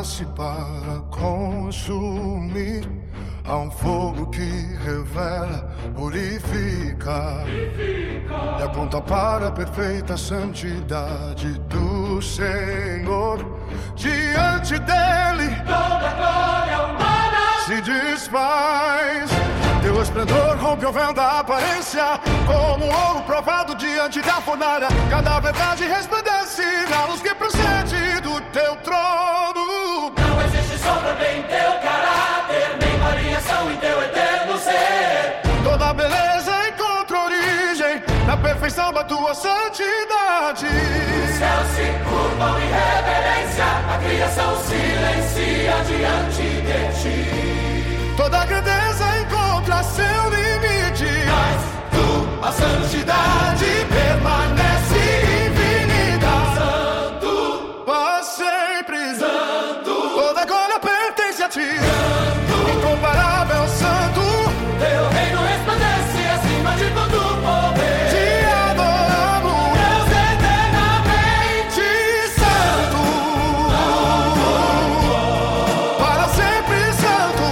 nasce para consumir. Há um fogo que revela, purifica e aponta para a perfeita santidade do Senhor. Diante dele toda glória humana se desfaz. Teu esplendor rompe o véu da aparência, como ouro provado diante da fornalha. Cada verdade resplandece na luz que procede do teu trono. Não existe sombra nem em teu caráter, nem variação em teu eterno ser. Toda beleza encontra origem na perfeição da tua santidade. Os céus se curvam em reverência, a criação silencia diante de ti. Toda grandeza encontra seu limite, Mas tua santidade permanece infinita. Santo, Para sempre, Santo, toda glória pertence a ti. Santo, Incomparável santo, teu reino resplandece acima de todo poder. te adoramos, Deus eternamente santo, para sempre santo.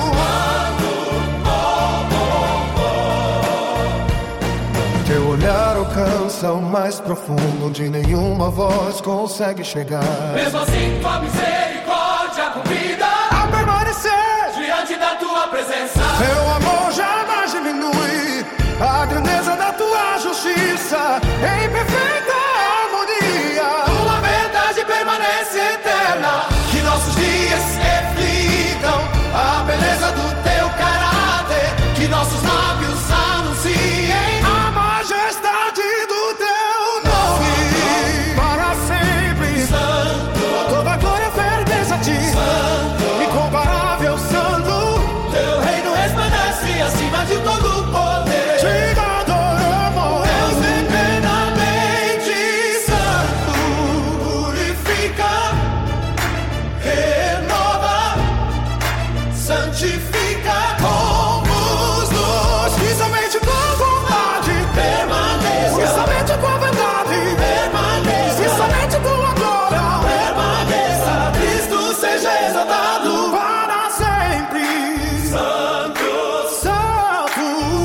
Teu olhar alcança o mais profundo, onde nenhuma voz consegue chegar. Mesmo assim tua misericórdia convida A permanecer, diante da tua presença. teu amor jamais diminui. A grandeza da tua justiça em perfeita harmonia. Tua verdade permanece eterna, Que nossos dias reflitam a beleza do teu caráter. Que nossos lábios anunciem a majestade do teu nome. Para sempre, Santo, toda glória pertence a ti. Santo, Incomparável santo, teu reino resplandece acima de todo poder. te adoramos. Deus eternamente santo, purifica, renova, santifica, Somos que somente com a vontade, que permaneça, somente com a verdade, que permaneça, somente com a glória, permaneça, Cristo seja exaltado. para sempre. Santo, Santo,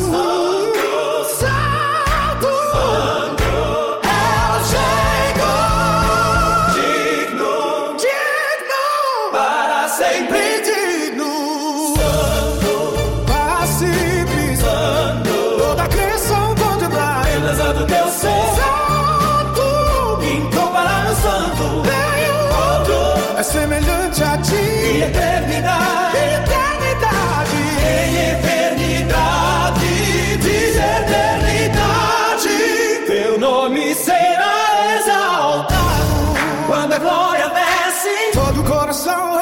santo, é o Senhor, digno, digno, para sempre. digno, para sempre, toda a criação contemplar. Beleza do teu ser, Santo, incomparável santo, nenhum outro é semelhante a ti. em eternidade, Eternidade, em eternidade, diz eternidade, teu nome será exaltado. Quando a glória desce, todo coração